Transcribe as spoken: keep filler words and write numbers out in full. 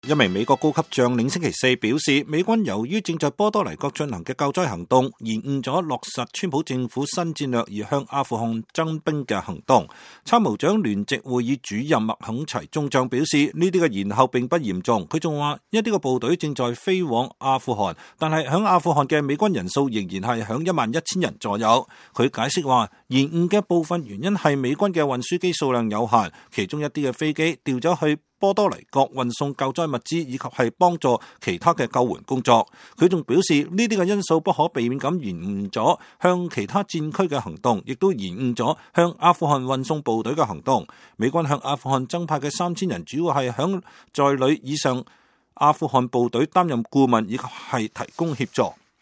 一名美國高級將領星期四表示，美軍由於正在波多黎各進行嘅救災行動，延誤咗落實川普政府新戰略而向阿富汗增兵嘅行動。參謀長聯席會議主任麥肯齊中將表示，呢啲嘅延後並不嚴重。佢仲話，一啲嘅部隊正在飛往阿富汗，但係響阿富汗嘅美軍人數仍然係響一萬一千人左右。佢解釋話，延誤嘅部分原因係美軍嘅運輸機數量有限，其中一啲嘅飛機調咗去波多黎各運送救災物資以及係幫助其他嘅救援工作。佢仲表示，呢啲嘅因素不可避免咁延誤咗向其他戰區嘅行動，亦都延誤咗向阿富汗運送部隊嘅行動。美軍向阿富汗增派嘅三千人主要係響在旅以上阿富汗部隊擔任顧問以及係提供協助。